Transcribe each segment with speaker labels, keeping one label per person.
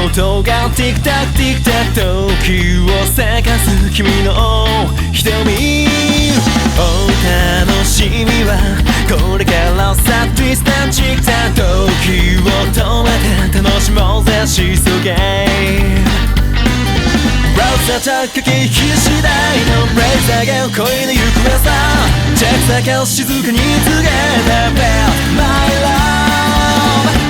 Speaker 1: 音がティクタクティクタク時を咲かす君の瞳お楽しみはこれからさトゥイスターチクタ時を止めて楽しもうぜシソゲーブラウザ着火機次第のブレイザーが恋の行方さジャック坂を静かに告げた About my love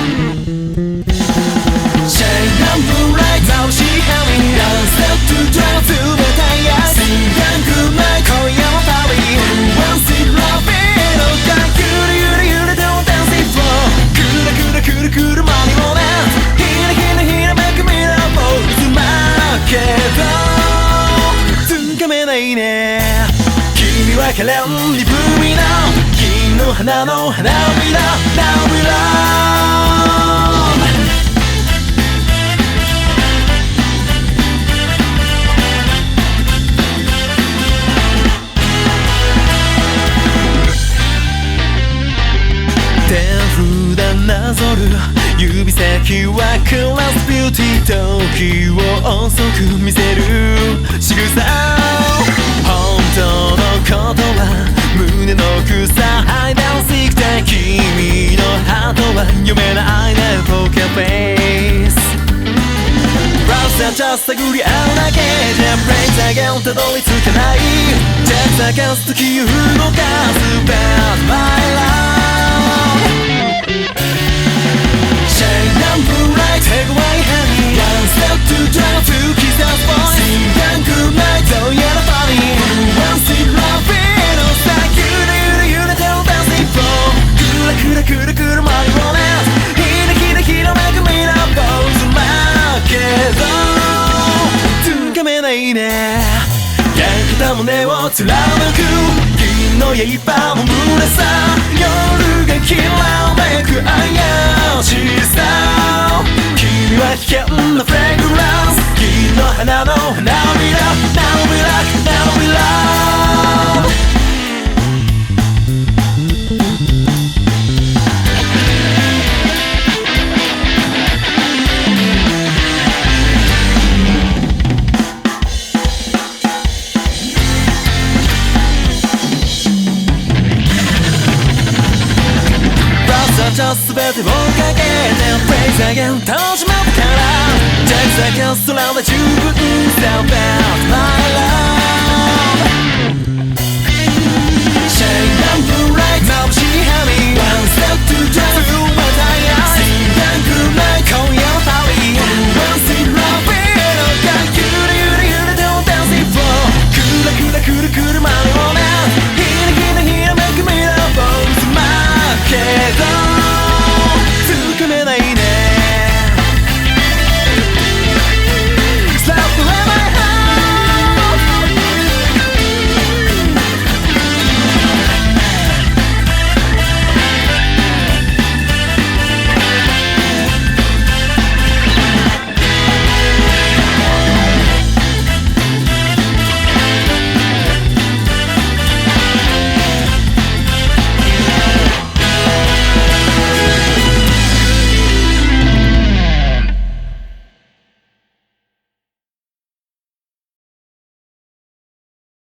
Speaker 1: Shine on moonlight 眩しい髪 Don't stop to drive 冷たい愛 Sing and good night 今夜も旅 Who wants it loving のがゆるゆる揺れても Dancing floor くるくるくるくる間にもねひらひらひらめく未来もいつまけどつかめないね君は可憐に不味な金の花の花びら Now we love手札なぞる指先はクラスビューティー時を遅く見せる仕草本当のことは胸の草ハイダウンシックで君のハートは読めないねポーカーフェイスブラウザじゃ探り合うだけじゃブレイザーがたどり着かないジャック探す時を動かす Bad my love Shine on moonlight, take away honey One step to drive to kiss us boys Sing and good night, oh yeah the funny Who wants it loving, ohさゆるゆる揺れてる dancing floor くらくらくるくるマリオネットひらひらひらめくミラーポーズだけどつかめないね焼けた胸を貫く銀の刃も胸さ夜がきらめく怪しさ君は危険なフレグランス銀の花の花びら Now we rock, now we love全てをかけて Praise again 楽しまったからジャック坂空で十分さ About my love